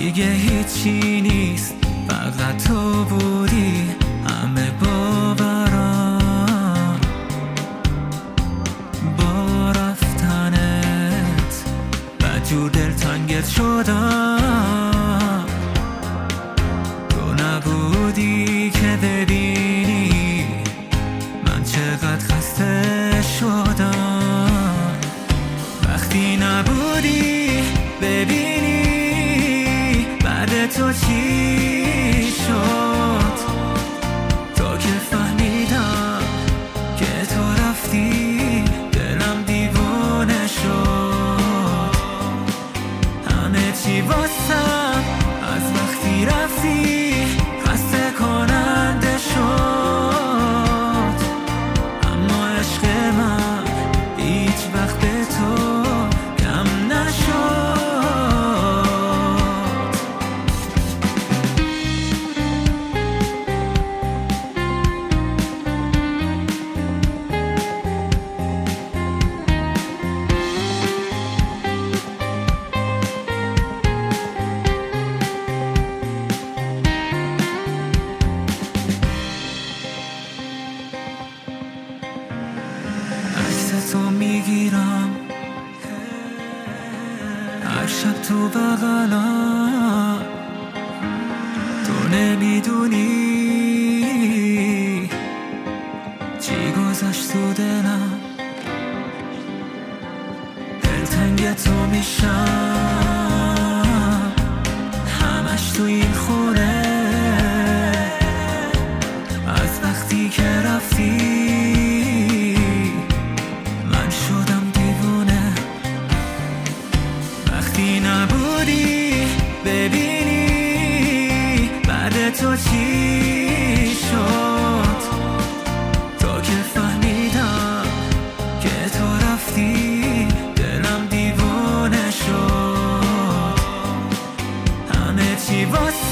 دیگه هیچی نیست، فقط تو بودی همه باورام. با رفتنت بدجور دلتنگت شدم، تو نبودی که ببینی من چقدر خسته شدم. وقتی نبودی ببینی بعد تو چی شد، تا که فهمیدم که تو رفتی دلم دیوانه شد. همه چی واسم از وقتی رفتی خسته کننده شد، اما عشق من هیچ وقت به تو کم نشد. عکس تو میگیرم هر شب تو بغلم، تو نمیدونی چی گذشت تو دلم. دلتنگ تو میشم همش تو این خونه، از وقتی که رفتی نبودی ببینی بعد تو چی شد، تا که فهمیدم که تو رفتی دلم دیوانه شد. همه چی واسه